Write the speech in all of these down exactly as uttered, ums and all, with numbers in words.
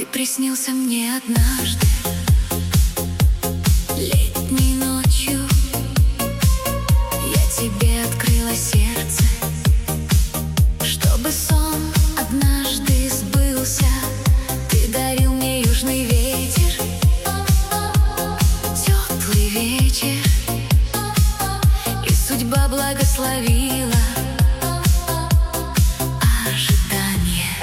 Ты приснился мне однажды летней ночью. Я тебе открыла сердце, чтобы сон однажды сбылся. Ты дарил мне южный ветер, теплый вечер, и судьба благословила ожидание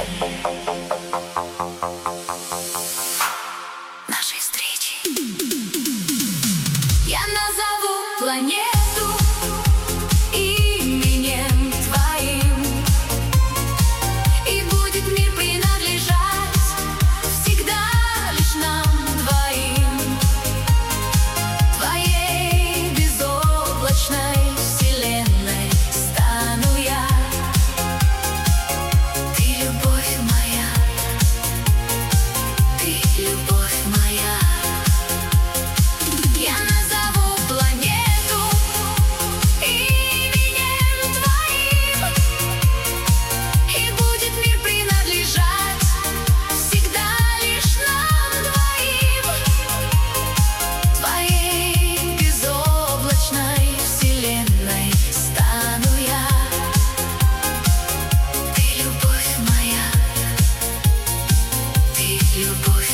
нашей встречи. Я назову планету именем твоим, и будет мир принадлежать всегда лишь нам двоим. Твоей безоблачной вселенной стану я. Ты любовь моя, ты любовь моя. Я назову планету именем твоим, и будет мир принадлежать всегда лишь нам двоим. Твоей безоблачной вселенной стану я. Ты любовь моя, ты любовь